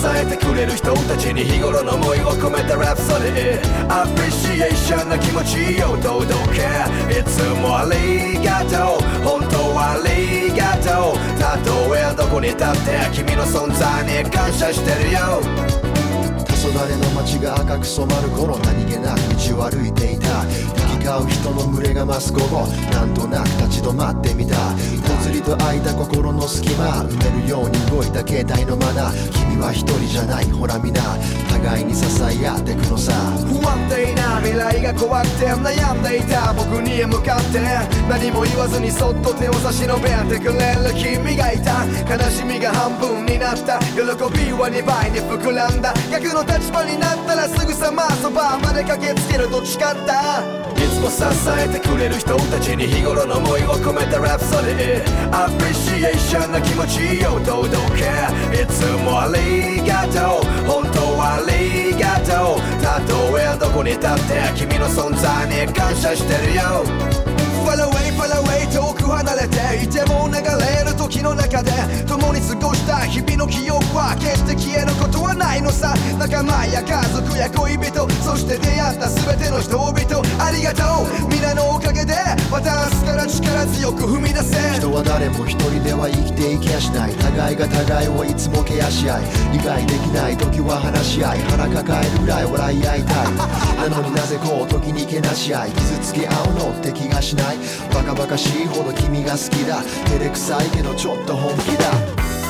えてくれる人たちに日頃の思いを込めたラプソディアプリシエーションな気持ちを届けいつもありがとう本当はありがとうたとえどこに立って君の存在に感謝してるよ黄昏の街が赤く染まる頃何気なく道を歩いていた行き交う人の群れが増す午後なんとなく立ち止まってみたぽつりと開いた心の隙間埋めるように動いた携帯のマナー君は一人じゃないほらみな互いに支え合ってくのさ不安定な未来が怖くて悩んでいた僕に向かって何も言わずにそっと手を差し伸べてくれる君がいた悲しみが半分になった喜びは2倍に膨らんだ逆の立場になったらすぐさまそばまで駆けつけると誓ったいつも支えてくれる人たちに日頃の思いを込めたラプソディアプリシエーションな気持ちを届けいつもありがとう本当はありがとうたとえどこに立って君の存在に感謝してるよFar away, far away 遠く離れていても流れる時の中で共に過ごした日々の記憶は決して消えることはないのさ仲間や家族や恋人そして出会った全ての人々ありがとう皆のおかげでまた明日から力強く踏み出せ人は誰も一人では生きていきやしない互いが互いをいつもケアし合い理解できない時は話し合い腹抱えるぐらい笑い合いたいなのになぜこう時にけなし合い傷つけ合うのって気がしないバカバカしいほど君が好きだ照れくさいけどちょっと本気だ